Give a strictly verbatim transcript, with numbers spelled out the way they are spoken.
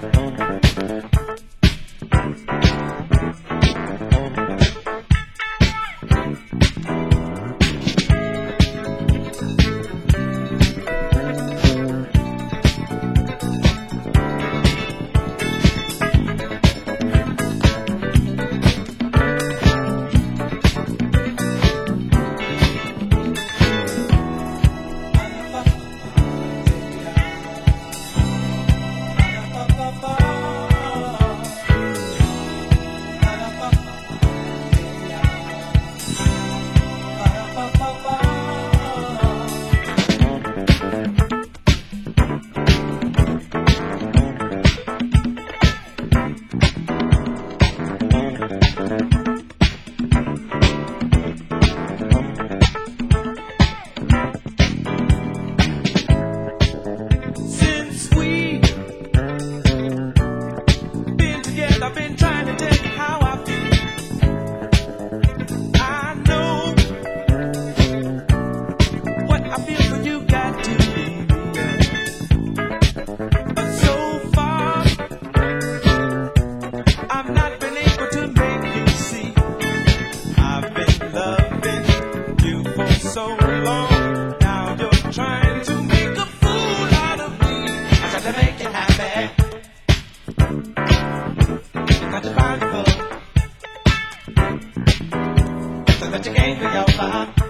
I've been trying to tell you how I feel. I know what I feel, so you got to be real. But so far, I've not been able to make you see. I've been loving you for so long. Now you're trying to make a fool out of me. I tried to make you happy. Got to find the love, so that you can't be your life.